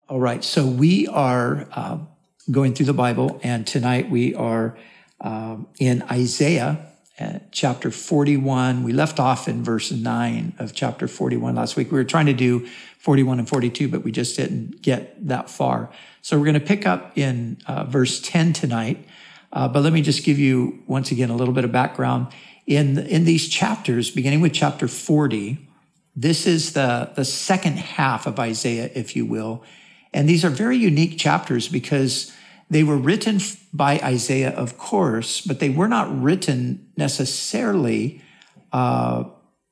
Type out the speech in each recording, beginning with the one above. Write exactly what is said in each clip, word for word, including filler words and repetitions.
All right, so we are uh, going through the Bible, and tonight we are um, in Isaiah uh, chapter forty-one. We left off in verse nine of chapter forty-one last week. We were trying to do forty-one and forty-two, but we just didn't get that far. So we're going to pick up in uh, verse ten tonight. Uh, but let me just give you, once again, a little bit of background. In, in these chapters, beginning with chapter forty, this is the, the second half of Isaiah, if you will. And these are very unique chapters because they were written by Isaiah, of course, but they were not written necessarily uh,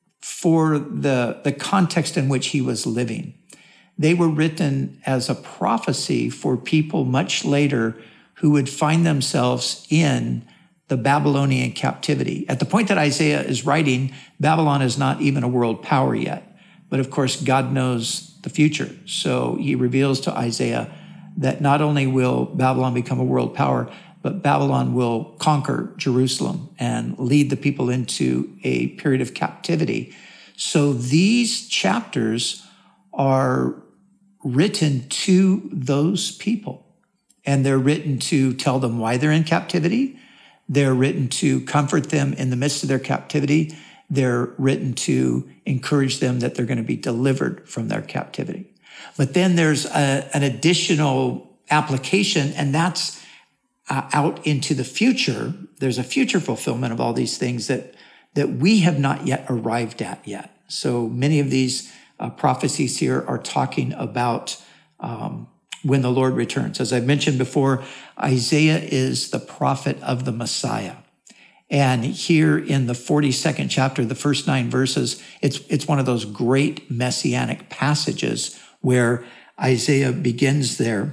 for the, the context in which he was living. They were written as a prophecy for people much later who would find themselves in the Babylonian captivity. At the point that Isaiah is writing, Babylon is not even a world power yet. But of course, God knows the future. So he reveals to Isaiah that not only will Babylon become a world power, but Babylon will conquer Jerusalem and lead the people into a period of captivity. So these chapters are written to those people. And they're written to tell them why they're in captivity. They're written to comfort them in the midst of their captivity. They're written to encourage them that they're going to be delivered from their captivity. But then there's a, an additional application, and that's uh, out into the future. There's a future fulfillment of all these things that, that we have not yet arrived at yet. So many of these uh, prophecies here are talking about um, when the Lord returns. As I mentioned before, Isaiah is the prophet of the Messiah. And here in the forty-second chapter, the first nine verses, it's, it's one of those great messianic passages where Isaiah begins there.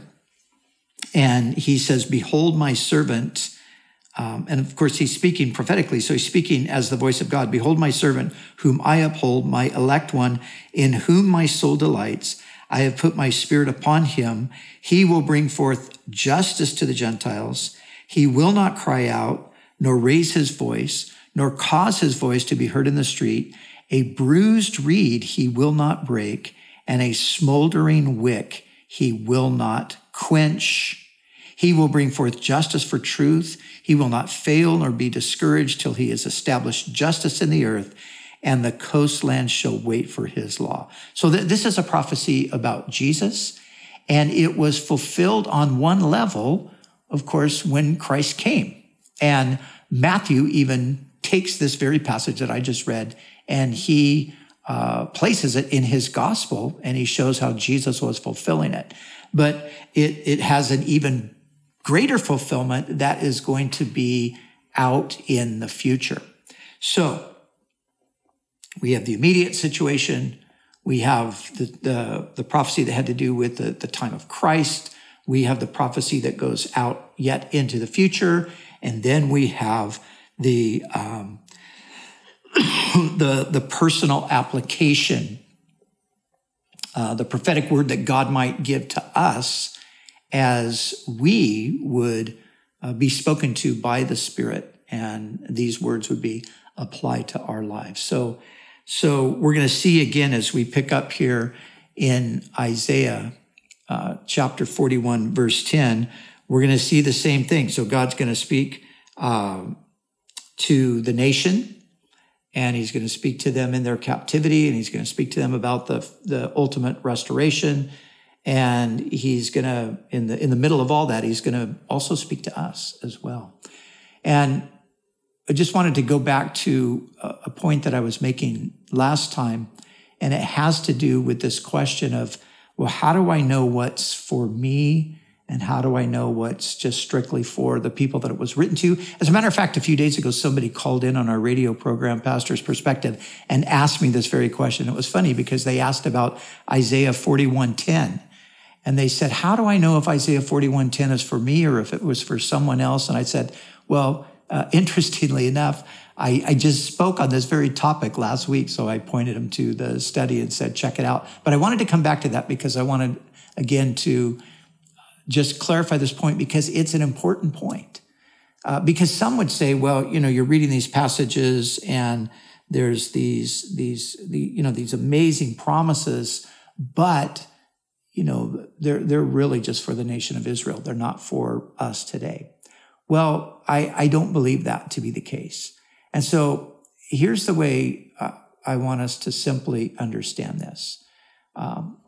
And he says, "Behold my servant." Um, and of course, he's speaking prophetically. So he's speaking as the voice of God. "Behold my servant, whom I uphold, my elect one, in whom my soul delights. I have put my spirit upon him. He will bring forth justice to the Gentiles. He will not cry out, nor raise his voice, nor cause his voice to be heard in the street. A bruised reed he will not break, and a smoldering wick he will not quench. He will bring forth justice for truth. He will not fail nor be discouraged till he has established justice in the earth, and the coastlands shall wait for his law." So th- this is a prophecy about Jesus, and it was fulfilled on one level, of course, when Christ came. And Matthew even takes this very passage that I just read, and he uh, places it in his gospel, and he shows how Jesus was fulfilling it. But it, it has an even greater fulfillment that is going to be out in the future. So we have the immediate situation. We have the, the, the prophecy that had to do with the, the time of Christ. We have the prophecy that goes out yet into the future. And then we have the, um, the, the personal application, uh, the prophetic word that God might give to us as we would uh, be spoken to by the Spirit. And these words would be applied to our lives. So, so we're going to see again as we pick up here in Isaiah uh, chapter forty-one, verse ten, we're going to see the same thing. So God's going to speak uh, to the nation, and he's going to speak to them in their captivity, and he's going to speak to them about the, the ultimate restoration. And he's going to, in the, in the middle of all that, he's going to also speak to us as well. And I just wanted to go back to a point that I was making last time, and it has to do with this question of, well, how do I know what's for me, and how do I know what's just strictly for the people that it was written to? As a matter of fact, a few days ago, somebody called in on our radio program, Pastor's Perspective, and asked me this very question. It was funny because they asked about Isaiah forty-one ten. And they said, how do I know if Isaiah forty-one ten is for me or if it was for someone else? And I said, well, uh, interestingly enough, I, I just spoke on this very topic last week. So I pointed them to the study and said, check it out. But I wanted to come back to that because I wanted, again, to just clarify this point because it's an important point. Uh, because some would say, well, you know, you're reading these passages and there's these, these, the, you know, these amazing promises, but you know, they're, they're really just for the nation of Israel. They're not for us today. Well, I, I don't believe that to be the case. And so here's the way uh, I want us to simply understand this. Um,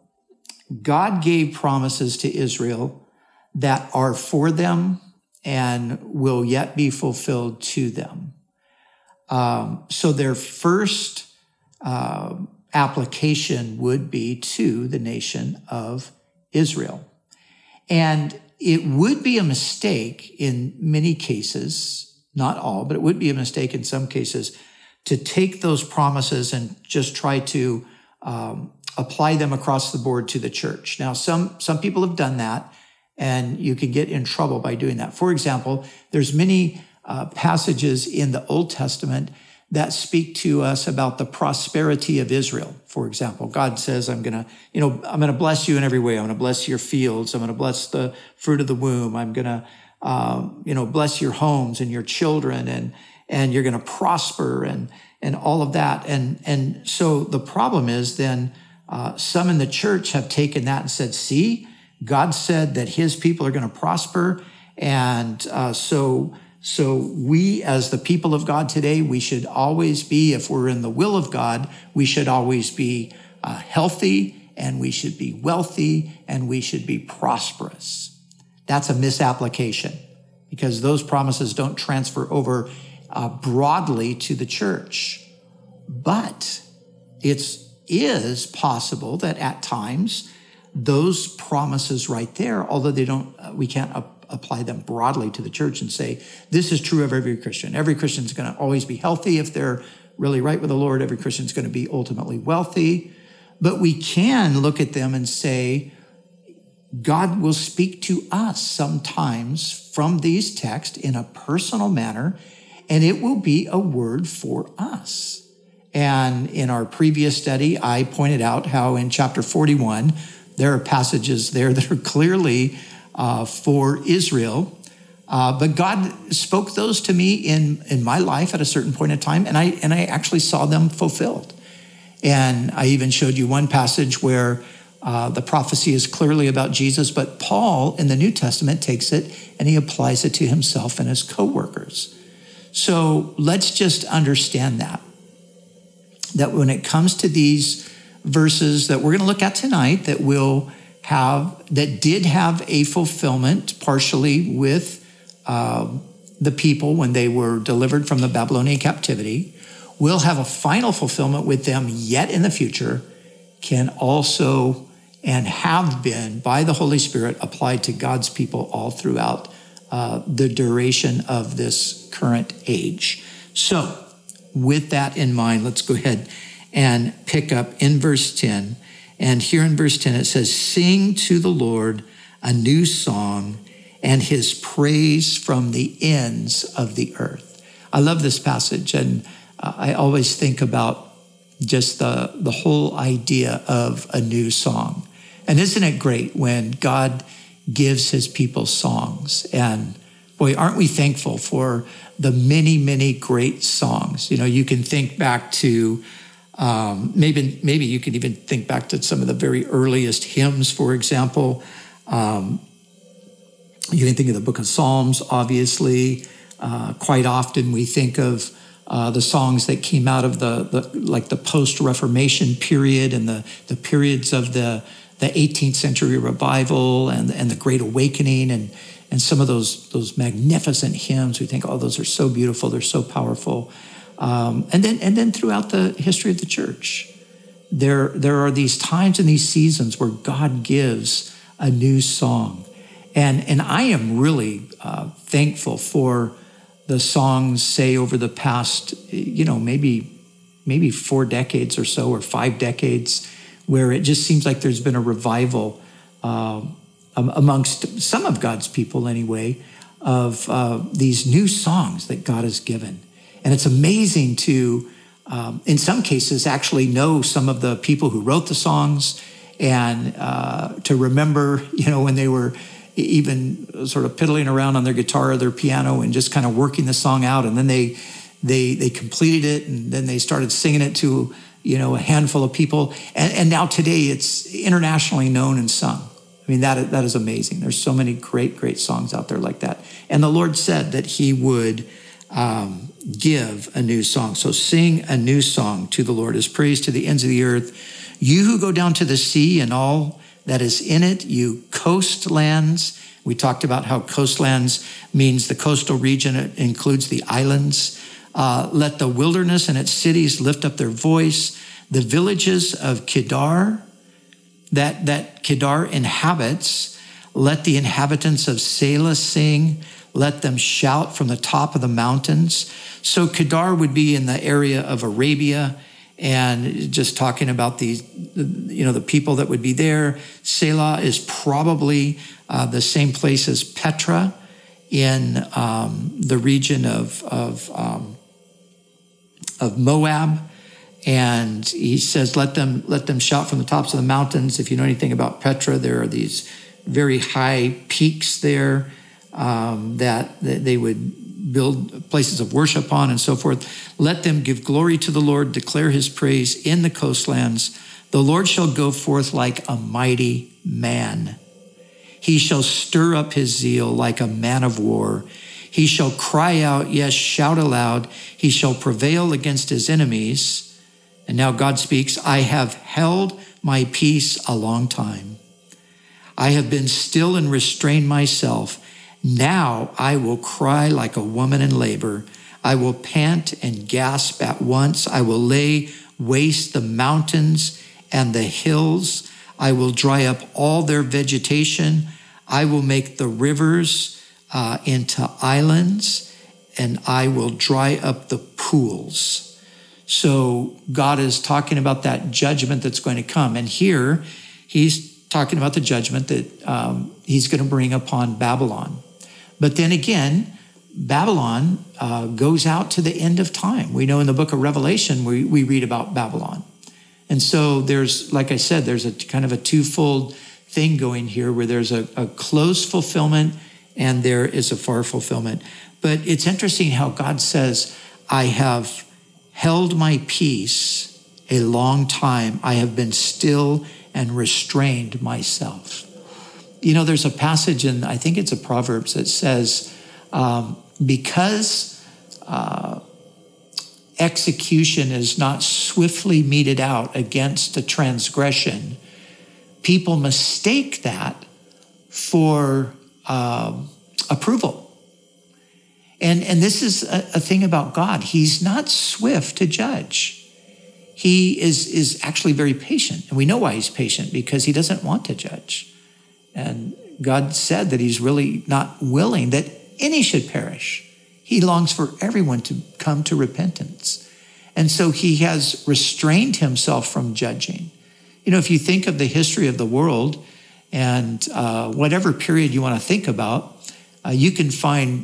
God gave promises to Israel that are for them and will yet be fulfilled to them. Um, so their first uh, application would be to the nation of Israel. And it would be a mistake in many cases, not all, but it would be a mistake in some cases to take those promises and just try to um, apply them across the board to the church. Now, some, some people have done that, and you can get in trouble by doing that. For example, there's many uh, passages in the Old Testament that speak to us about the prosperity of Israel. For example, God says, I'm going to, you know, I'm going to bless you in every way. I'm going to bless your fields. I'm going to bless the fruit of the womb. I'm going to, um, you know, bless your homes and your children, and, and you're going to prosper and, and all of that. And, and so the problem is then, uh, some in the church have taken that and said, see, God said that his people are going to prosper. And, uh, so, So we, as the people of God today, we should always be, if we're in the will of God, we should always be uh, healthy, and we should be wealthy, and we should be prosperous. That's a misapplication, because those promises don't transfer over uh, broadly to the church. But it is possible that at times those promises right there, although they don't, uh, we can't uh, apply them broadly to the church and say, this is true of every Christian. Every Christian is going to always be healthy if they're really right with the Lord. Every Christian is going to be ultimately wealthy. But we can look at them and say, God will speak to us sometimes from these texts in a personal manner, and it will be a word for us. And in our previous study, I pointed out how in chapter forty-one, there are passages there that are clearly Uh, for Israel. Uh, but God spoke those to me in, in my life at a certain point in time, and I, and I actually saw them fulfilled. And I even showed you one passage where uh, the prophecy is clearly about Jesus, but Paul in the New Testament takes it and he applies it to himself and his co-workers. So let's just understand that, that when it comes to these verses that we're going to look at tonight, that will have, that did have a fulfillment partially with uh, the people when they were delivered from the Babylonian captivity, will have a final fulfillment with them yet in the future, can also and have been by the Holy Spirit applied to God's people all throughout uh, the duration of this current age. So with that in mind, let's go ahead and pick up in verse ten. And here in verse ten, it says, sing to the Lord a new song and his praise from the ends of the earth. I love this passage. And uh, I always think about just the, the whole idea of a new song. And isn't it great when God gives his people songs? And boy, aren't we thankful for the many, many great songs? You know, you can think back to Um, maybe, maybe you could even think back to some of the very earliest hymns, for example. Um, you can think of the book of Psalms, obviously. Uh, quite often we think of uh, the songs that came out of the, the like the post-Reformation period and the, the periods of the, the eighteenth century revival and, and the Great Awakening, and, and some of those, those magnificent hymns. We think, oh, those are so beautiful, they're so powerful. Um, and then, and then throughout the history of the church, there, there are these times and these seasons where God gives a new song. And, and I am really uh, thankful for the songs, say, over the past, you know, maybe, maybe four decades or so, or five decades, where it just seems like there's been a revival uh, amongst some of God's people anyway, of uh, these new songs that God has given. And it's amazing to, um, in some cases, actually know some of the people who wrote the songs, and uh, to remember, you know, when they were even sort of piddling around on their guitar or their piano and just kind of working the song out. And then they they they completed it, and then they started singing it to, you know, a handful of people. And, and now today it's internationally known and sung. I mean, that, that is amazing. There's so many great, great songs out there like that. And the Lord said that he would um, give a new song. So sing a new song to the Lord, his praise to the ends of the earth. You who go down to the sea and all that is in it, you coastlands. We talked about how coastlands means the coastal region. It includes the islands. Uh, let the wilderness and its cities lift up their voice. The villages of Kedar, that, that Kedar inhabits, let the inhabitants of Selah sing. Let them shout from the top of the mountains. So Kedar would be in the area of Arabia, and just talking about these, you know, the people that would be there. Selah is probably uh, the same place as Petra in um, the region of of, um, of Moab. And he says, let them let them shout from the tops of the mountains. If you know anything about Petra, there are these very high peaks there um, that, that they would build places of worship on and so forth. Let them give glory to the Lord, declare his praise in the coastlands. The Lord shall go forth like a mighty man. He shall stir up his zeal like a man of war. He shall cry out, yes, shout aloud. He shall prevail against his enemies. And now God speaks, I have held my peace a long time. I have been still and restrained myself. Now I will cry like a woman in labor. I will pant and gasp at once. I will lay waste the mountains and the hills. I will dry up all their vegetation. I will make the rivers uh, into islands, and I will dry up the pools. So God is talking about that judgment that's going to come. And here he's talking about the judgment that um, he's going to bring upon Babylon. But then again, Babylon uh, goes out to the end of time. We know in the book of Revelation, we, we read about Babylon. And so there's, like I said, there's a kind of a twofold thing going here where there's a, a close fulfillment and there is a far fulfillment. But it's interesting how God says, I have held my peace a long time. I have been still and restrained myself. You know, there's a passage in, I think it's a Proverbs that says, um, because uh, execution is not swiftly meted out against a transgression, people mistake that for um, approval. And, and this is a, a thing about God. He's not swift to judge. He is, is actually very patient. And we know why he's patient, because he doesn't want to judge. And God said that he's really not willing that any should perish. He longs for everyone to come to repentance. And so he has restrained himself from judging. You know, if you think of the history of the world and uh, whatever period you want to think about, uh, you can find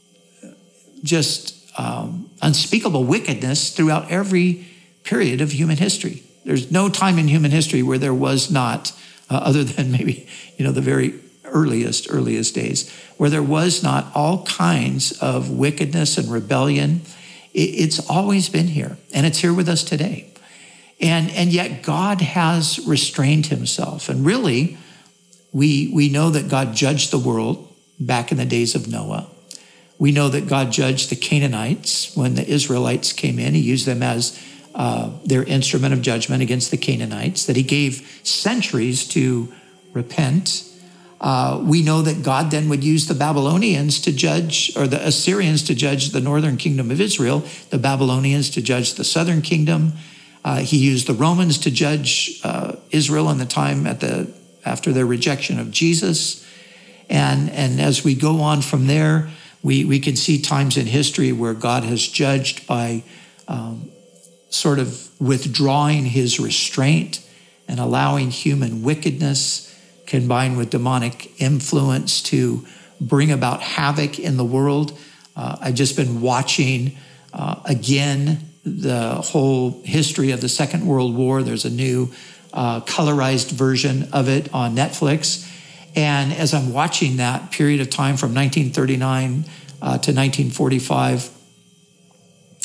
just um, unspeakable wickedness throughout every period of human history. There's no time in human history where there was not Uh, other than maybe, you know, the very earliest, earliest days, where there was not all kinds of wickedness and rebellion. It, it's always been here, and it's here with us today. And, and yet God has restrained himself. And really, we, we know that God judged the world back in the days of Noah. We know that God judged the Canaanites when the Israelites came in. He used them as Uh, their instrument of judgment against the Canaanites, that he gave centuries to repent. Uh, we know that God then would use the Babylonians to judge, or the Assyrians to judge the northern kingdom of Israel, the Babylonians to judge the southern kingdom. Uh, he used the Romans to judge uh, Israel in the time at the after their rejection of Jesus. And, and as we go on from there, we, we can see times in history where God has judged by um, sort of withdrawing his restraint and allowing human wickedness combined with demonic influence to bring about havoc in the world. Uh, I've just been watching uh, again the whole history of the Second World War. There's a new uh, colorized version of it on Netflix. And as I'm watching that period of time from nineteen thirty-nine uh, to nineteen forty-five,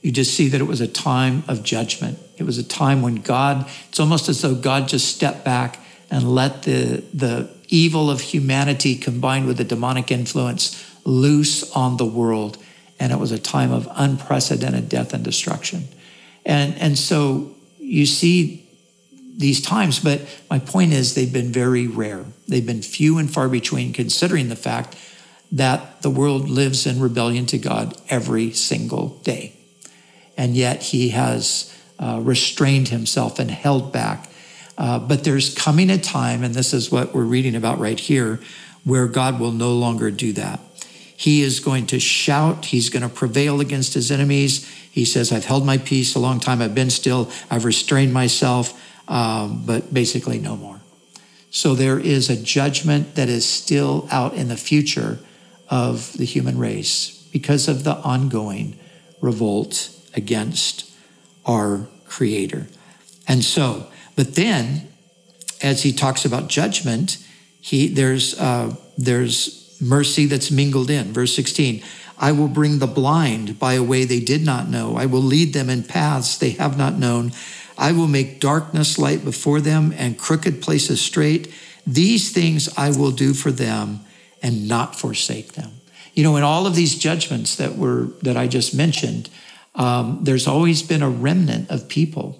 you just see that it was a time of judgment. It was a time when God, it's almost as though God just stepped back and let the, the evil of humanity combined with the demonic influence loose on the world. And it was a time of unprecedented death and destruction. And, and so you see these times, but my point is they've been very rare. They've been few and far between, considering the fact that the world lives in rebellion to God every single day. And yet he has uh, restrained himself and held back. Uh, but there's coming a time, and this is what we're reading about right here, where God will no longer do that. He is going to shout. He's going to prevail against his enemies. He says, I've held my peace a long time. I've been still. I've restrained myself, um, but basically no more. So there is a judgment that is still out in the future of the human race because of the ongoing revolt against our Creator. And so, but then, as he talks about judgment, he there's uh, there's mercy that's mingled in. Verse sixteen, I will bring the blind by a way they did not know. I will lead them in paths they have not known. I will make darkness light before them and crooked places straight. These things I will do for them and not forsake them. You know, in all of these judgments that were that I just mentioned, um, there's always been a remnant of people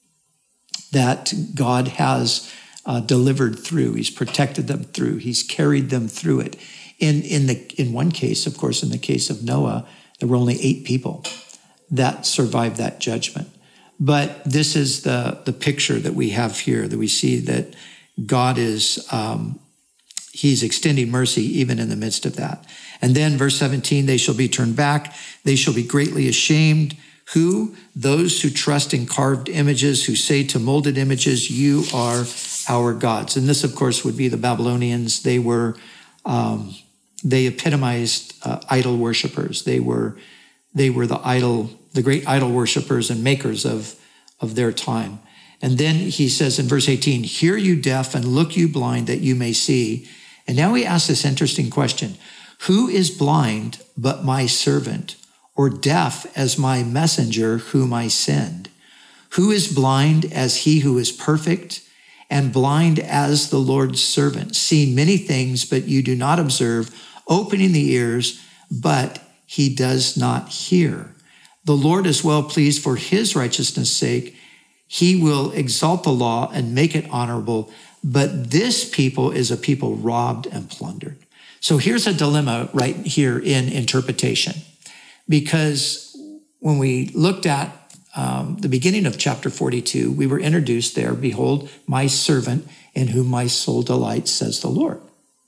that God has uh, delivered through. He's protected them through. He's carried them through it. In in the in one case, of course, in the case of Noah, there were only eight people that survived that judgment. But this is the the picture that we have here, that we see that God is um, he's extending mercy even in the midst of that. And then verse seventeen, they shall be turned back. They shall be greatly ashamed. Who? Those who trust in carved images, who say to molded images, you are our gods. And this, of course, would be the Babylonians. They were, um, they epitomized uh, idol worshipers. They were, they were the idol, the great idol worshipers and makers of, of their time. And then he says in verse eighteen, hear you deaf and look you blind that you may see. And now he asks this interesting question. Who is blind but my servant, or deaf as my messenger whom I send? Who is blind as he who is perfect, and blind as the Lord's servant, seeing many things, but you do not observe, opening the ears, but he does not hear? The Lord is well pleased for his righteousness' sake. He will exalt the law and make it honorable, but this people is a people robbed and plundered. So here's a dilemma right here in interpretation, because when we looked at um, the beginning of chapter forty-two, we were introduced there, behold, my servant in whom my soul delights, says the Lord.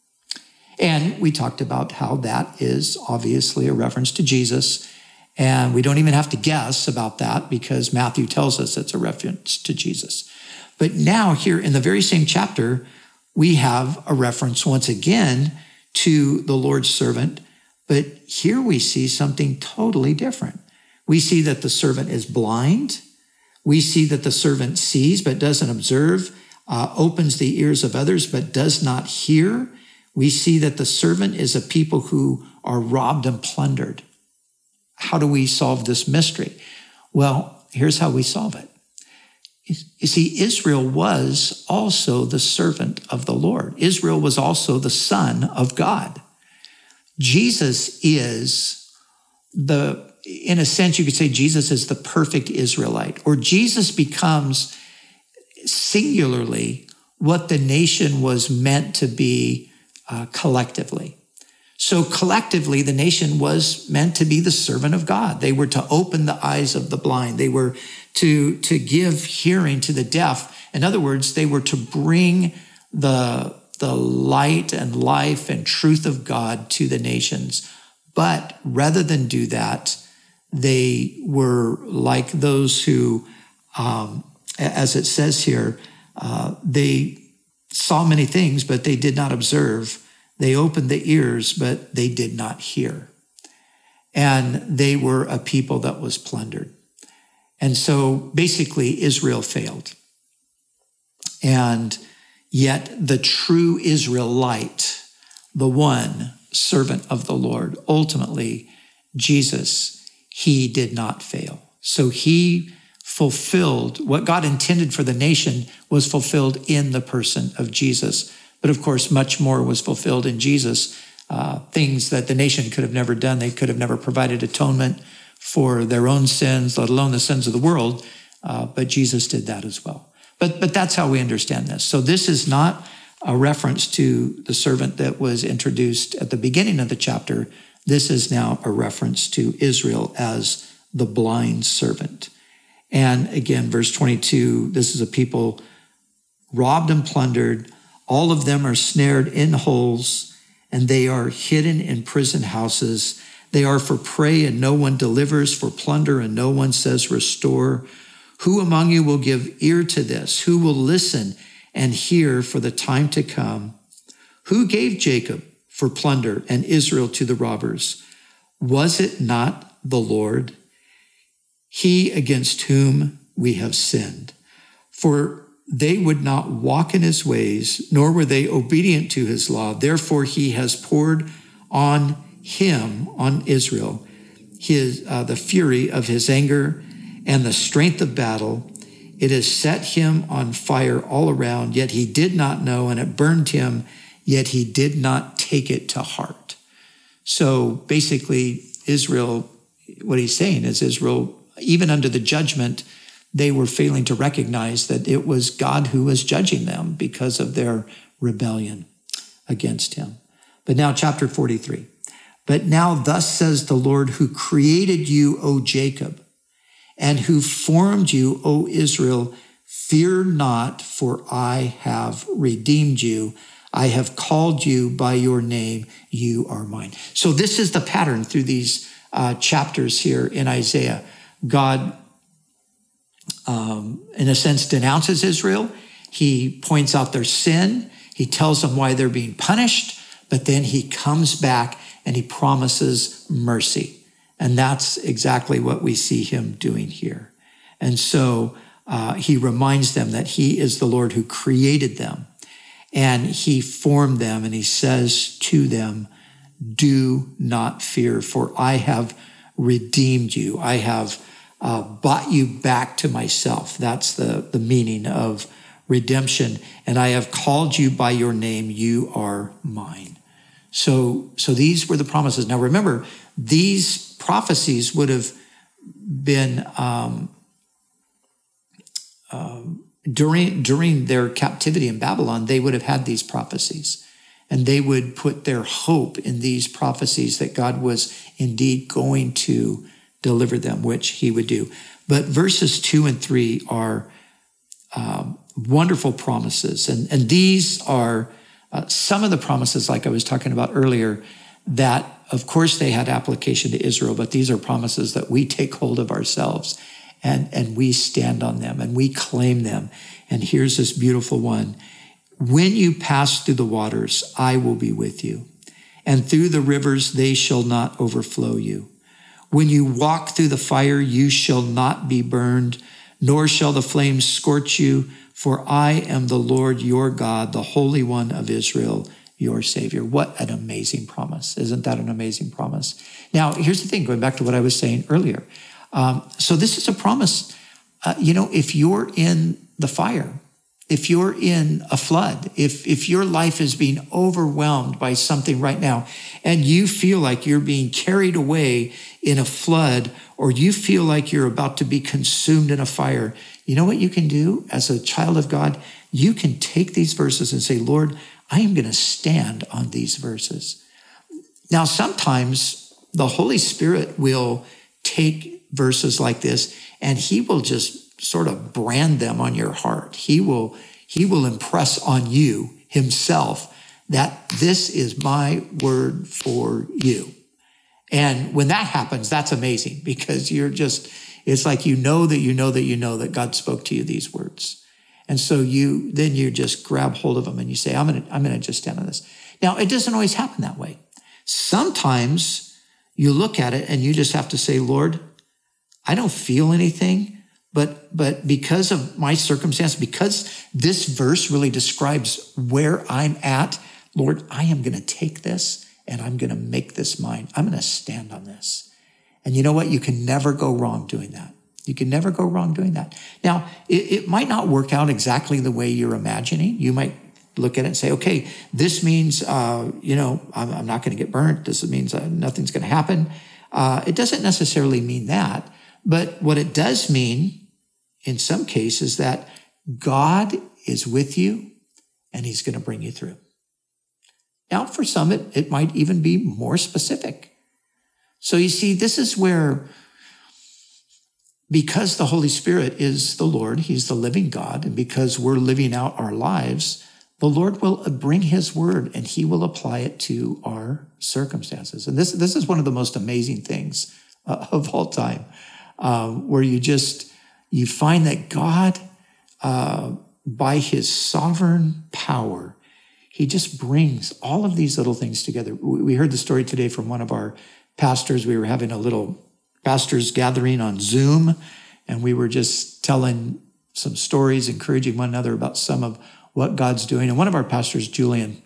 And we talked about how that is obviously a reference to Jesus, and we don't even have to guess about that because Matthew tells us it's a reference to Jesus. But now here in the very same chapter, we have a reference once again to the Lord's servant, but here we see something totally different. We see that the servant is blind. We see that the servant sees but doesn't observe, uh, opens the ears of others but does not hear. We see that the servant is a people who are robbed and plundered. How do we solve this mystery? Well, here's how we solve it. You see, Israel was also the servant of the Lord. Israel was also the son of God. Jesus is the, in a sense, you could say Jesus is the perfect Israelite, or Jesus becomes singularly what the nation was meant to be uh, collectively. So collectively, the nation was meant to be the servant of God. They were to open the eyes of the blind. They were to, to give hearing to the deaf. In other words, they were to bring the, the light and life and truth of God to the nations. But rather than do that, they were like those who, um, as it says here, uh, they saw many things, but they did not observe. They opened the ears, but they did not hear. And they were a people that was plundered. And so basically Israel failed. And yet the true Israelite, the one servant of the Lord, ultimately Jesus, he did not fail. So he fulfilled what God intended for the nation was fulfilled in the person of Jesus. But of course, much more was fulfilled in Jesus, uh, things that the nation could have never done. They could have never provided atonement for their own sins, let alone the sins of the world. Uh, but Jesus did that as well. But, but that's how we understand this. So this is not a reference to the servant that was introduced at the beginning of the chapter. This is now a reference to Israel as the blind servant. And again, verse twenty-two, this is a people robbed and plundered. All of them are snared in holes, and they are hidden in prison houses. They are for prey, and no one delivers, for plunder, and no one says, restore. Who among you will give ear to this? Who will listen and hear for the time to come? Who gave Jacob for plunder and Israel to the robbers? Was it not the Lord? He against whom we have sinned. For they would not walk in his ways, nor were they obedient to his law. Therefore he has poured on him, on Israel, his uh, the fury of his anger and the strength of battle. It has set him on fire all around, yet he did not know, and it burned him, yet he did not take it to heart. So basically, Israel, what he's saying is Israel, even under the judgment, they were failing to recognize that it was God who was judging them because of their rebellion against him. But now chapter forty-three. But now thus says the Lord who created you, O Jacob, and who formed you, O Israel, fear not, for I have redeemed you. I have called you by your name. You are mine. So this is the pattern through these uh, chapters here in Isaiah. God, um, in a sense, denounces Israel. He points out their sin. He tells them why they're being punished, but then he comes back and he promises mercy. And that's exactly what we see him doing here. And so uh, he reminds them that he is the Lord who created them, and he formed them, and he says to them, do not fear, for I have redeemed you. I have uh, bought you back to myself. That's the, the meaning of redemption. And I have called you by your name. You are mine. So, so these were the promises. Now remember, these prophecies would have been um, um, during during their captivity in Babylon. They would have had these prophecies, and they would put their hope in these prophecies that God was indeed going to deliver them, which he would do. But verses two and three are um, wonderful promises, and and these are uh, some of the promises, like I was talking about earlier, that of course they had application to Israel, but these are promises that we take hold of ourselves and, and we stand on them and we claim them. And here's this beautiful one. When you pass through the waters, I will be with you. And through the rivers, they shall not overflow you. When you walk through the fire, you shall not be burned, nor shall the flames scorch you. For I am the Lord your God, the Holy One of Israel, your Savior. What an amazing promise. Isn't that an amazing promise? Now, here's the thing, going back to what I was saying earlier. Um, so this is a promise. Uh, you know, if you're in the fire, if you're in a flood, if, if your life is being overwhelmed by something right now, and you feel like you're being carried away in a flood, or you feel like you're about to be consumed in a fire, you know what you can do as a child of God? You can take these verses and say, Lord, I am going to stand on these verses. Now, sometimes the Holy Spirit will take verses like this and he will just sort of brand them on your heart. He will, he will impress on you himself that this is my word for you. And when that happens, that's amazing, because you're just, it's like you know that you know that you know that God spoke to you these words. And so you, then you just grab hold of them and you say, I'm going to, I'm going to just stand on this. Now, it doesn't always happen that way. Sometimes you look at it and you just have to say, Lord, I don't feel anything, but, but because of my circumstance, because this verse really describes where I'm at, Lord, I am going to take this and I'm going to make this mine. I'm going to stand on this. And you know what? You can never go wrong doing that. You can never go wrong doing that. Now, it, it might not work out exactly the way you're imagining. You might look at it and say, okay, this means, uh, you know, I'm, I'm not going to get burnt. This means uh, nothing's going to happen. Uh, it doesn't necessarily mean that. But what it does mean, in some cases, that God is with you and he's going to bring you through. Now, for some, it, it might even be more specific. So you see, this is where, because the Holy Spirit is the Lord, he's the living God, and because we're living out our lives, the Lord will bring his word and he will apply it to our circumstances. And this, this is one of the most amazing things uh, of all time, uh, where you just, you find that God, uh, by his sovereign power, he just brings all of these little things together. We heard the story today from one of our pastors. We were having a little pastors gathering on Zoom, and we were just telling some stories, encouraging one another about some of what God's doing. And one of our pastors, Julian,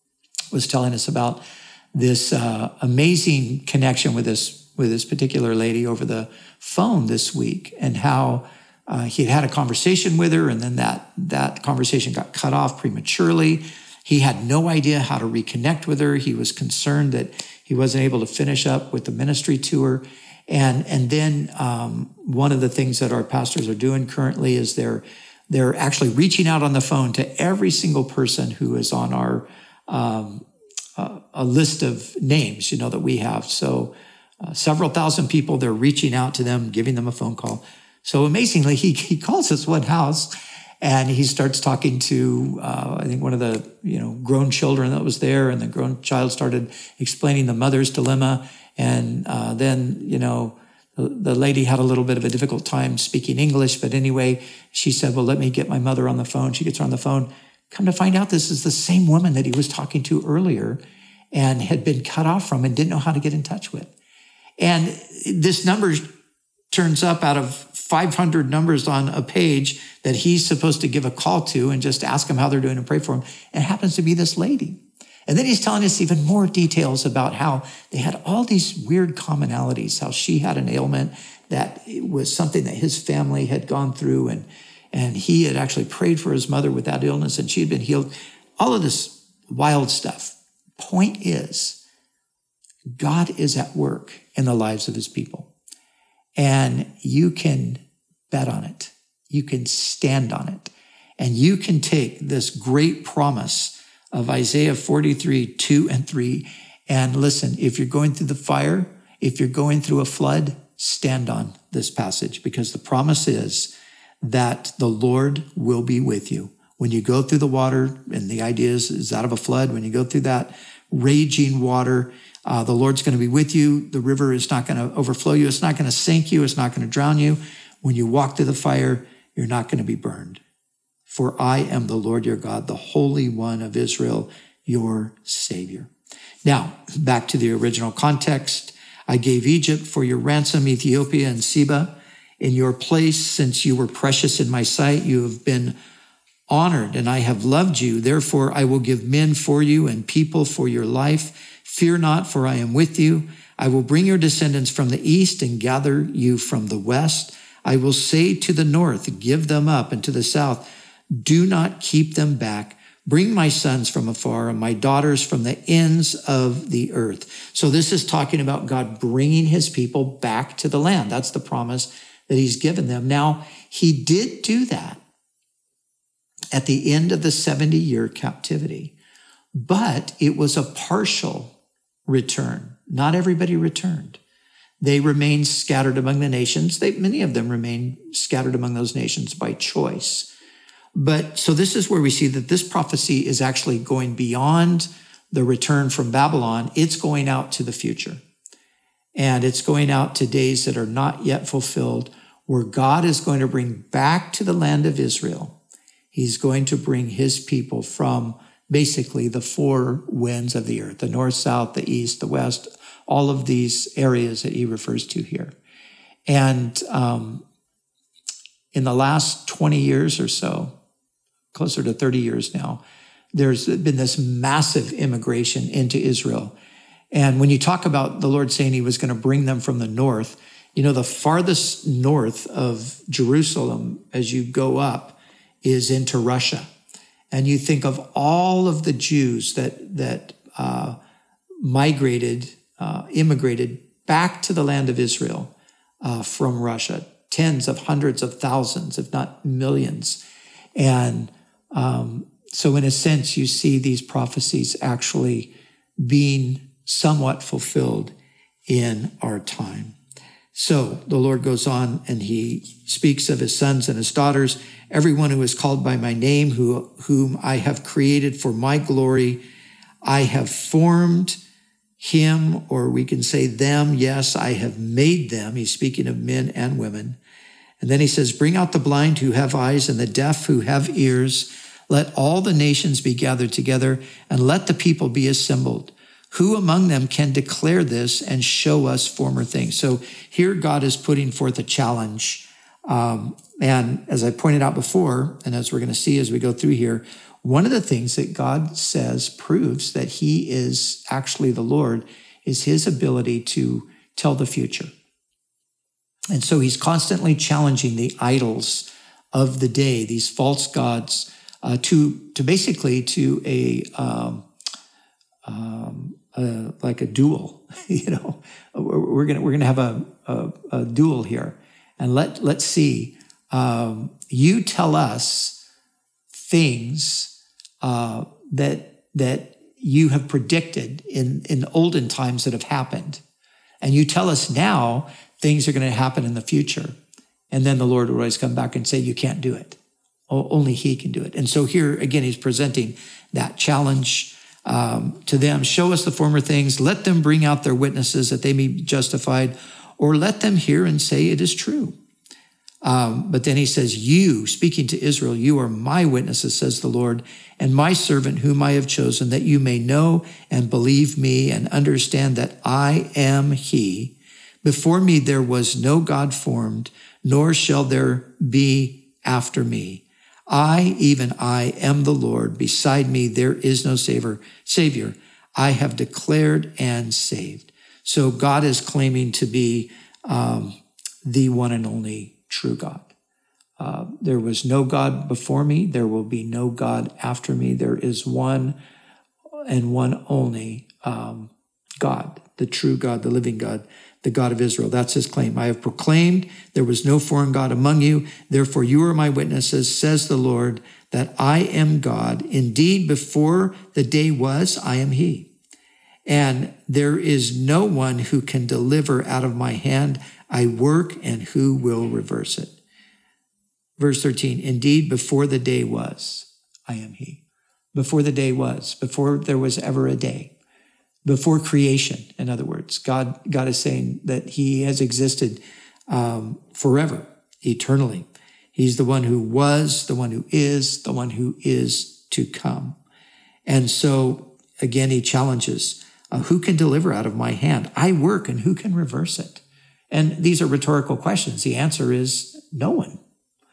was telling us about this uh, amazing connection with this with this particular lady over the phone this week, and how uh, he had had a conversation with her, and then that that conversation got cut off prematurely. He had no idea how to reconnect with her. He was concerned that he wasn't able to finish up with the ministry to her. And, and then um, one of the things that our pastors are doing currently is they're they're actually reaching out on the phone to every single person who is on our um, uh, a list of names, you know, that we have. So uh, several thousand people, they're reaching out to them, giving them a phone call. So amazingly, he he calls this one house, and he starts talking to, uh, I think, one of the, you know, grown children that was there, and the grown child started explaining the mother's dilemma. And uh, then, you know, the, the lady had a little bit of a difficult time speaking English, but anyway, she said, well, let me get my mother on the phone. She gets her on the phone. Come to find out, this is the same woman that he was talking to earlier and had been cut off from and didn't know how to get in touch with. And this number turns up out of five hundred numbers on a page that he's supposed to give a call to and just ask them how they're doing and pray for them. And it happens to be this lady. And then he's telling us even more details about how they had all these weird commonalities, how she had an ailment that was something that his family had gone through, and, and he had actually prayed for his mother with that illness, and she had been healed. All of this wild stuff. Point is, God is at work in the lives of his people. And you can bet on it. You can stand on it. And you can take this great promise of Isaiah forty-three, two and three. And listen, if you're going through the fire, if you're going through a flood, stand on this passage, because the promise is that the Lord will be with you. When you go through the water, and the idea is, is that of a flood, when you go through that raging water, uh, the Lord's going to be with you. The river is not going to overflow you. It's not going to sink you. It's not going to drown you. When you walk through the fire, you're not going to be burned. For I am the Lord your God, the Holy One of Israel, your Savior. Now, back to the original context. I gave Egypt for your ransom, Ethiopia and Seba. In your place, since you were precious in my sight, you have been honored, and I have loved you. Therefore, I will give men for you and people for your life. Fear not, for I am with you. I will bring your descendants from the east and gather you from the west. I will say to the north, give them up, and to the south, do not keep them back. Bring my sons from afar and my daughters from the ends of the earth. So this is talking about God bringing his people back to the land. That's the promise that he's given them. Now, he did do that at the end of the seventy-year captivity, but it was a partial return. Not everybody returned. They remained scattered among the nations. They, many of them remained scattered among those nations by choice. But so this is where we see that this prophecy is actually going beyond the return from Babylon. It's going out to the future. And it's going out to days that are not yet fulfilled, where God is going to bring back to the land of Israel. He's going to bring his people from basically the four winds of the earth, the north, south, the east, the west, all of these areas that he refers to here. And um, in the last twenty years or so, closer to thirty years now, there's been this massive immigration into Israel. And when you talk about the Lord saying he was going to bring them from the north, you know, the farthest north of Jerusalem as you go up is into Russia. And you think of all of the Jews that, that uh, migrated, uh, immigrated back to the land of Israel uh, from Russia, tens of hundreds of thousands, if not millions. And um, so in a sense, you see these prophecies actually being somewhat fulfilled in our time. So the Lord goes on and he speaks of his sons and his daughters, everyone who is called by my name, who, whom I have created for my glory. I have formed him, or we can say them. Yes, I have made them. He's speaking of men and women. And then he says, bring out the blind who have eyes and the deaf who have ears. Let all the nations be gathered together and let the people be assembled. Who among them can declare this and show us former things? So here God is putting forth a challenge. Um, and as I pointed out before, and as we're going to see as we go through here, one of the things that God says proves that he is actually the Lord is his ability to tell the future. And so he's constantly challenging the idols of the day, these false gods, uh, to, to basically to a, um, um, uh, like a duel. You know, we're, we're gonna we're gonna have a, a, a duel here, and let let's see. Um, you tell us things uh, that that you have predicted in in olden times that have happened, and you tell us now things are going to happen in the future, and then the Lord will always come back and say you can't do it. O- only He can do it. And so here again, He's presenting that challenge. Um, to them, show us the former things, let them bring out their witnesses that they may be justified, or let them hear and say it is true. Um, but then he says, you, speaking to Israel, you are my witnesses, says the Lord, and my servant whom I have chosen, that you may know and believe me and understand that I am he. Before me there was no God formed, nor shall there be after me. I, even I, am the Lord. Beside me, there is no savior. Savior. I have declared and saved. So God is claiming to be um, the one and only true God. Uh, there was no God before me. There will be no God after me. There is one and one only um, God, the true God, the living God, the God of Israel. That's his claim. I have proclaimed there was no foreign God among you. Therefore, you are my witnesses, says the Lord, that I am God. Indeed, before the day was, I am he. And there is no one who can deliver out of my hand. I work, and who will reverse it? Verse thirteen, indeed, before the day was, I am he. Before the day was, before there was ever a day. Before creation, in other words, God, God is saying that he has existed um, forever, eternally. He's the one who was, the one who is, the one who is to come. And so, again, he challenges, uh, who can deliver out of my hand? I work, and who can reverse it? And these are rhetorical questions. The answer is no one.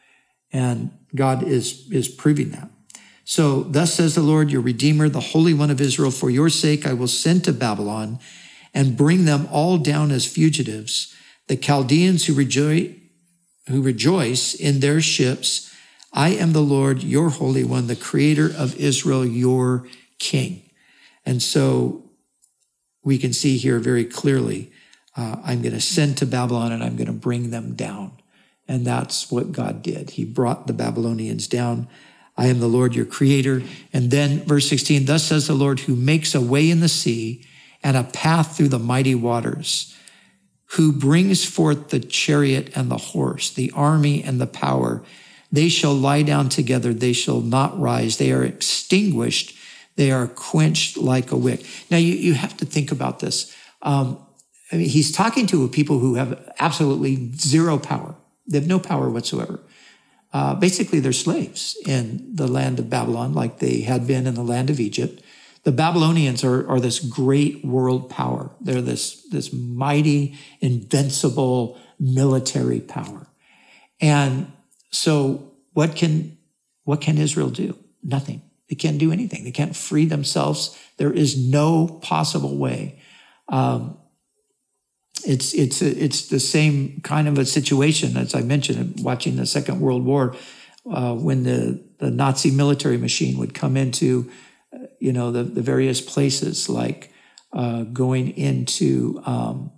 And God is, is proving that. So thus says the Lord, your Redeemer, the Holy One of Israel, for your sake I will send to Babylon and bring them all down as fugitives, the Chaldeans who rejoice, who rejoice in their ships. I am the Lord, your Holy One, the Creator of Israel, your King. And so we can see here very clearly, uh, I'm going to send to Babylon and I'm going to bring them down. And that's what God did. He brought the Babylonians down. I am the Lord, your creator. And then verse sixteen, thus says the Lord, who makes a way in the sea and a path through the mighty waters, who brings forth the chariot and the horse, the army and the power. They shall lie down together. They shall not rise. They are extinguished. They are quenched like a wick. Now you, you have to think about this. Um, I mean, he's talking to people who have absolutely zero power. They have no power whatsoever. Uh, basically, they're slaves in the land of Babylon, like they had been in the land of Egypt. The Babylonians are, are this great world power. They're this, this mighty, invincible military power. And so what can, what can Israel do? Nothing. They can't do anything. They can't free themselves. There is no possible way Um, it's it's it's the same kind of a situation as I mentioned, watching the Second World War, uh, when the, the Nazi military machine would come into, uh, you know, the, the various places, like uh, going into um,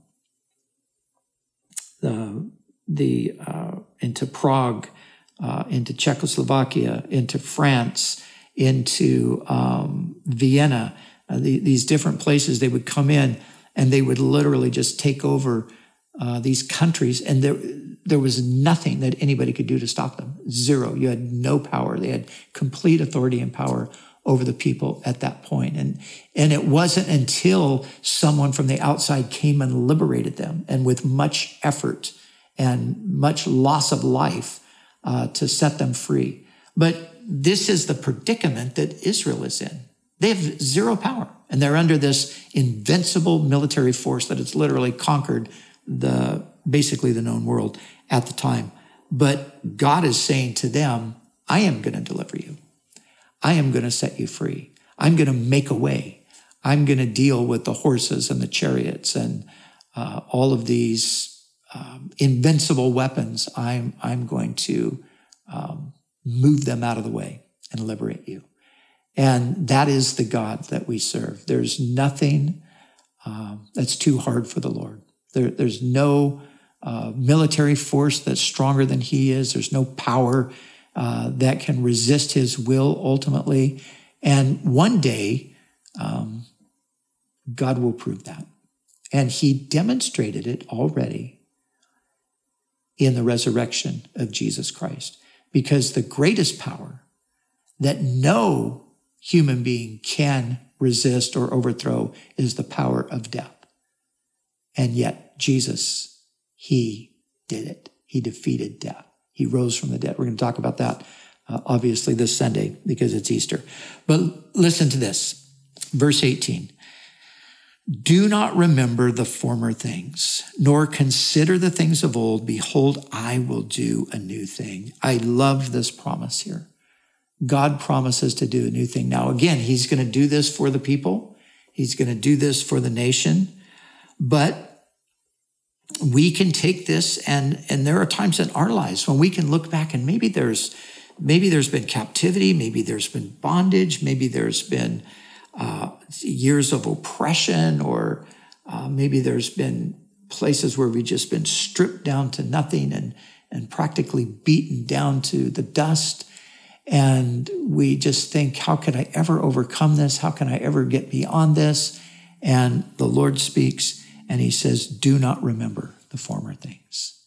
the the uh, into Prague, uh, into Czechoslovakia, into France, into um, Vienna, uh, the, these different places. They would come in and they would literally just take over uh, these countries, and there there was nothing that anybody could do to stop them. Zero. You had no power. They had complete authority and power over the people at that point. And and it wasn't until someone from the outside came and liberated them, and with much effort and much loss of life uh, to set them free. But this is the predicament that Israel is in. They have zero power, and they're under this invincible military force that has literally conquered the basically the known world at the time. But God is saying to them, I am going to deliver you. I am going to set you free. I'm going to make a way. I'm going to deal with the horses and the chariots and uh, all of these um, invincible weapons. I'm, I'm going to um, move them out of the way and liberate you. And that is the God that we serve. There's nothing um, that's too hard for the Lord. There, there's no uh, military force that's stronger than he is. There's no power uh, that can resist his will ultimately. And one day, um, God will prove that. And he demonstrated it already in the resurrection of Jesus Christ. Because the greatest power that no human being can resist or overthrow is the power of death. And yet Jesus, he did it. He defeated death. He rose from the dead. We're going to talk about that, uh, obviously, this Sunday because it's Easter. But listen to this, verse eighteen. Do not remember the former things, nor consider the things of old. Behold, I will do a new thing. I love this promise here. God promises to do a new thing. Now, again, he's going to do this for the people. He's going to do this for the nation. But we can take this, and, and there are times in our lives when we can look back and maybe there's, maybe there's been captivity, maybe there's been bondage, maybe there's been uh, years of oppression, or uh, maybe there's been places where we've just been stripped down to nothing and, and practically beaten down to the dust. And we just think, how can I ever overcome this? How can I ever get beyond this? And the Lord speaks and he says, do not remember the former things.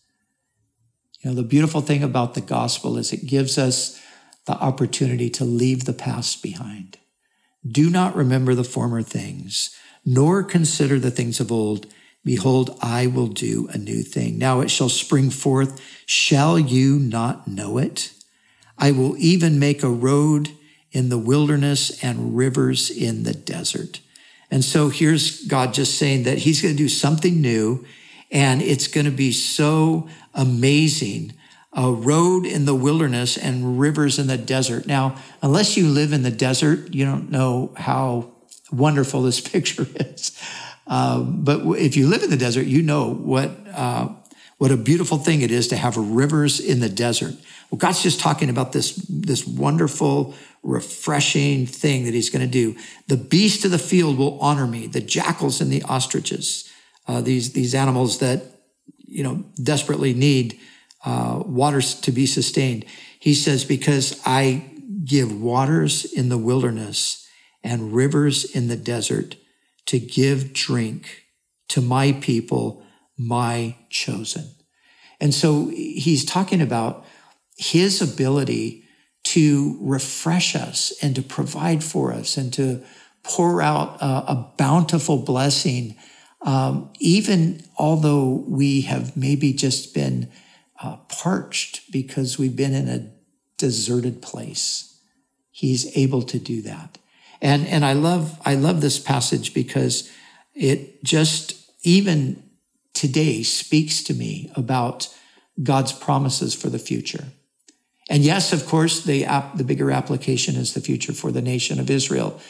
You know, the beautiful thing about the gospel is it gives us the opportunity to leave the past behind. Do not remember the former things, nor consider the things of old. Behold, I will do a new thing. Now it shall spring forth. Shall you not know it? I will even make a road in the wilderness and rivers in the desert. And so here's God just saying that he's going to do something new, and it's going to be so amazing. A road in the wilderness and rivers in the desert. Now, unless you live in the desert, you don't know how wonderful this picture is. Um, but if you live in the desert, you know what uh, what a beautiful thing it is to have rivers in the desert. Well, God's just talking about this, this wonderful, refreshing thing that he's going to do. The beast of the field will honor me, the jackals and the ostriches, uh, these, these animals that, you know, desperately need uh, waters to be sustained. He says, because I give waters in the wilderness and rivers in the desert to give drink to my people, my chosen. And so he's talking about his ability to refresh us and to provide for us and to pour out a, a bountiful blessing, um, even although we have maybe just been uh, parched because we've been in a deserted place. He's able to do that. And, and I love, I love this passage because it just even today speaks to me about God's promises for the future. And yes, of course, the, app, the bigger application is the future for the nation of Israel.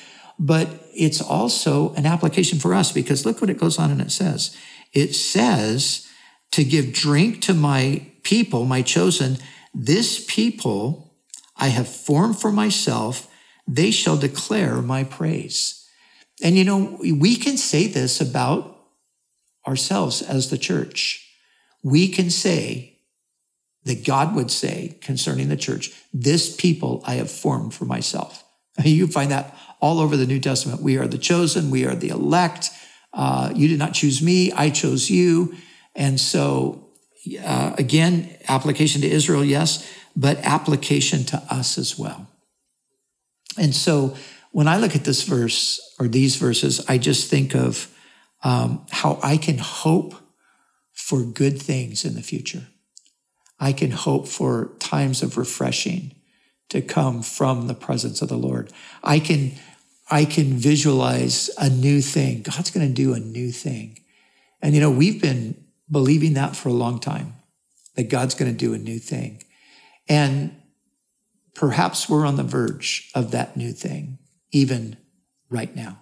but it's also an application for us, because look what it goes on and it says. It says to give drink to my people, my chosen, this people I have formed for myself, they shall declare my praise. And you know, we can say this about ourselves as the church. We can say that God would say concerning the church, this people I have formed for myself. You find that all over the New Testament. We are the chosen. We are the elect. Uh, you did not choose me. I chose you. And so, uh, again, application to Israel, yes, but application to us as well. And so when I look at this verse or these verses, I just think of um, how I can hope for good things in the future. I can hope for times of refreshing to come from the presence of the Lord. I can, I can visualize a new thing. God's going to do a new thing. And, you know, we've been believing that for a long time, that God's going to do a new thing. And perhaps we're on the verge of that new thing, even right now.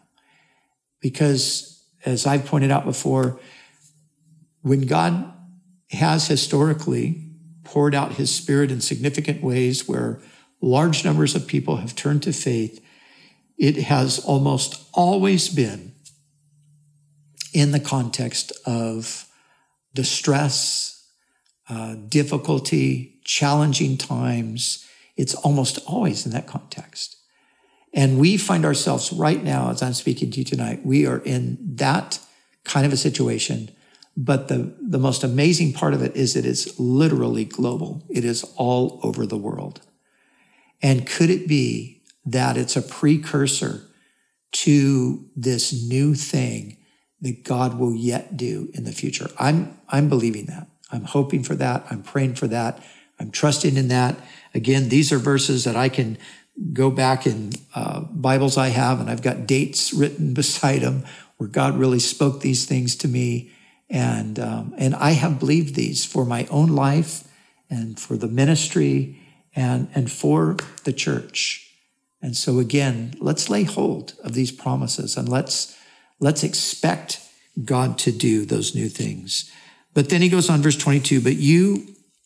Because as I've pointed out before, when God has historically poured out his Spirit in significant ways where large numbers of people have turned to faith, it has almost always been in the context of distress, uh, difficulty, challenging times. It's almost always in that context. And we find ourselves right now, as I'm speaking to you tonight, we are in that kind of a situation. But the, the most amazing part of it is it is literally global. It is all over the world. And could it be that it's a precursor to this new thing that God will yet do in the future? I'm, I'm believing that. I'm hoping for that. I'm praying for that. I'm trusting in that. Again, these are verses that I can go back in uh, Bibles I have, and I've got dates written beside them where God really spoke these things to me. And, um, and I have believed these for my own life and for the ministry and, and for the church. And so again, let's lay hold of these promises and let's, let's expect God to do those new things. But then he goes on, verse twenty-two, but you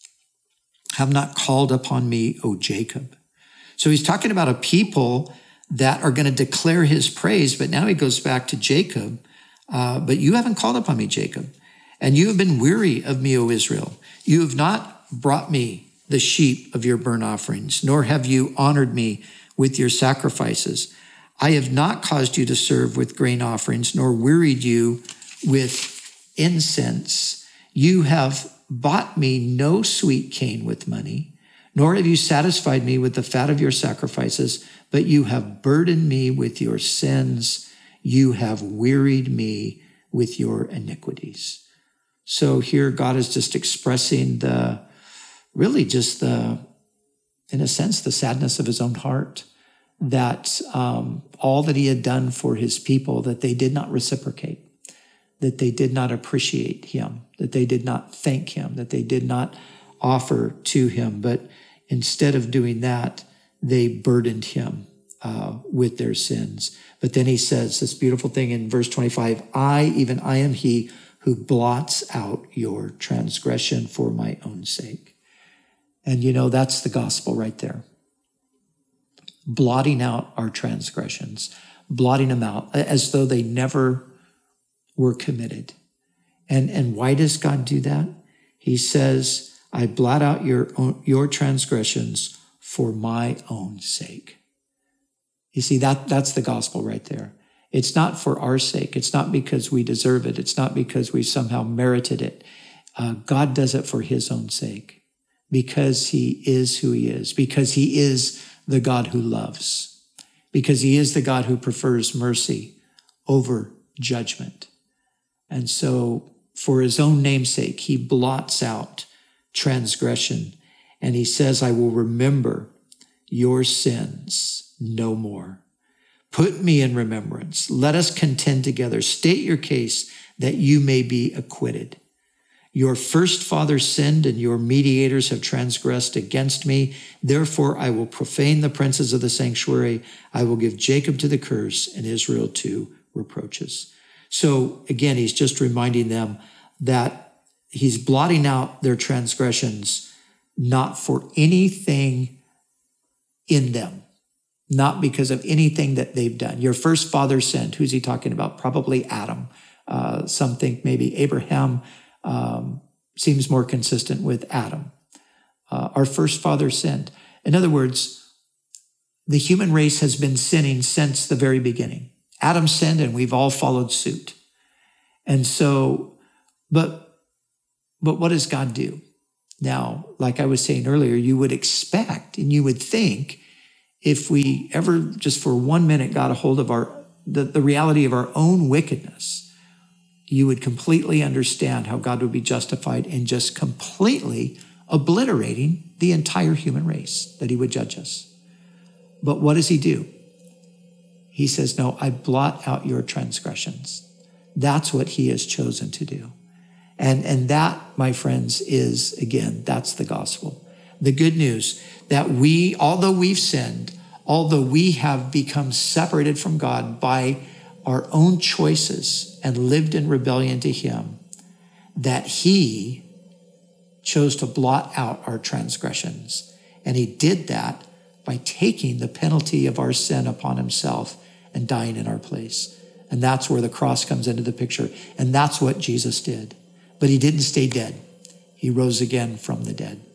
have not called upon me, O Jacob. So he's talking about a people that are going to declare his praise, but now he goes back to Jacob. Uh, but you haven't called upon me, Jacob, and you have been weary of me, O Israel. You have not brought me the sheep of your burnt offerings, nor have you honored me with your sacrifices. I have not caused you to serve with grain offerings, nor wearied you with incense. You have bought me no sweet cane with money, nor have you satisfied me with the fat of your sacrifices, but you have burdened me with your sins. You have wearied me with your iniquities. So here God is just expressing the, really just the, in a sense, the sadness of his own heart, that um, all that he had done for his people, that they did not reciprocate, that they did not appreciate him, that they did not thank him, that they did not offer to him. But instead of doing that, they burdened him uh, with their sins. But then he says this beautiful thing in verse twenty-five, I, even I am he who blots out your transgression for my own sake. And you know, that's the gospel right there. Blotting out our transgressions, blotting them out as though they never were committed. And, and why does God do that? He says, I blot out your, own, your transgressions for my own sake. You see, that, that's the gospel right there. It's not for our sake. It's not because we deserve it. It's not because we somehow merited it. Uh, God does it for his own sake, because he is who he is, because he is the God who loves, because he is the God who prefers mercy over judgment. And so for his own name's sake, he blots out transgression. And he says, I will remember your sins no more. Put me in remembrance. Let us contend together. State your case that you may be acquitted. Your first fathers sinned, and your mediators have transgressed against me. Therefore, I will profane the princes of the sanctuary. I will give Jacob to the curse and Israel to reproaches. So again, he's just reminding them that he's blotting out their transgressions, not for anything in them, not because of anything that they've done. Your first father sinned. Who's he talking about? Probably Adam. Uh, some think maybe Abraham. Um, seems more consistent with Adam. Uh, our first father sinned. In other words, the human race has been sinning since the very beginning. Adam sinned and we've all followed suit. And so, but, but what does God do? Now, like I was saying earlier, you would expect and you would think if we ever just for one minute got a hold of our, the, the reality of our own wickedness, you would completely understand how God would be justified in just completely obliterating the entire human race, that he would judge us. But what does he do? He says, no, I blot out your transgressions. That's what he has chosen to do. And, and that, my friends, is, again, that's the gospel. The good news that we, although we've sinned, although we have become separated from God by our own choices and lived in rebellion to him, that he chose to blot out our transgressions. And he did that by taking the penalty of our sin upon himself and dying in our place. And that's where the cross comes into the picture. And that's what Jesus did. But he didn't stay dead. He rose again from the dead.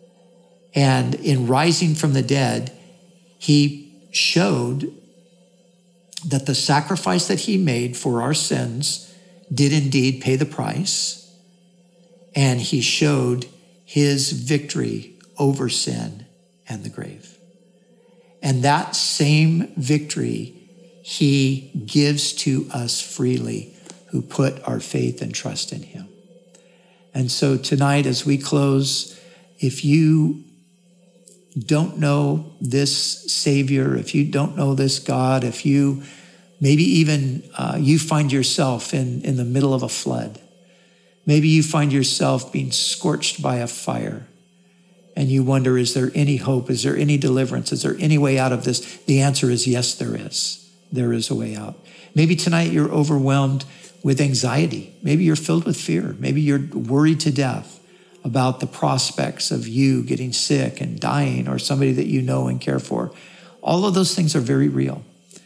And in rising from the dead, he showed that the sacrifice that he made for our sins did indeed pay the price. And he showed his victory over sin and the grave. And that same victory he gives to us freely who put our faith and trust in him. And so tonight, as we close, if you don't know this Savior, if you don't know this God, if you maybe even uh, you find yourself in, in the middle of a flood, maybe you find yourself being scorched by a fire, and you wonder, is there any hope? Is there any deliverance? Is there any way out of this? The answer is yes, there is. There is a way out. Maybe tonight you're overwhelmed with anxiety. Maybe you're filled with fear. Maybe you're worried to death about the prospects of you getting sick and dying, or somebody that you know and care for. All of those things are very real.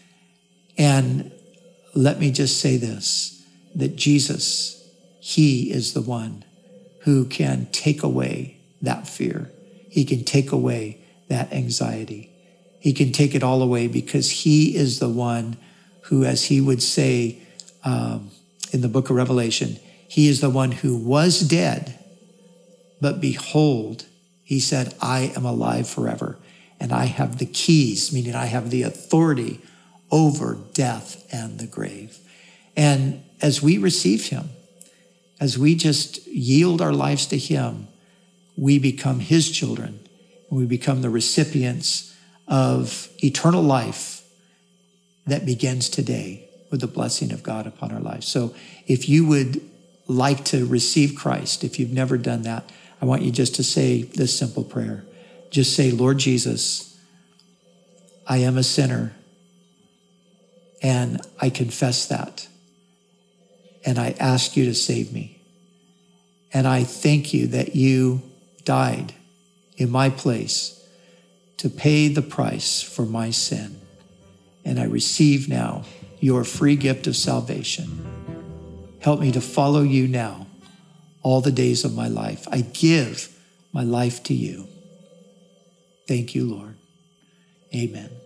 And let me just say this, that Jesus, he is the one who can take away that fear. He can take away that anxiety. He can take it all away because he is the one who, as he would say um, in the book of Revelation, he is the one who was dead, but behold, he said, I am alive forever, and I have the keys, meaning I have the authority over death and the grave. And as we receive him, as we just yield our lives to him, we become his children, and we become the recipients of eternal life that begins today with the blessing of God upon our lives. So if you would like to receive Christ, if you've never done that, I want you just to say this simple prayer. Just say, Lord Jesus, I am a sinner, and I confess that. And I ask you to save me. And I thank you that you died in my place to pay the price for my sin. And I receive now your free gift of salvation. Help me to follow you now all the days of my life. I give my life to you. Thank you, Lord. Amen.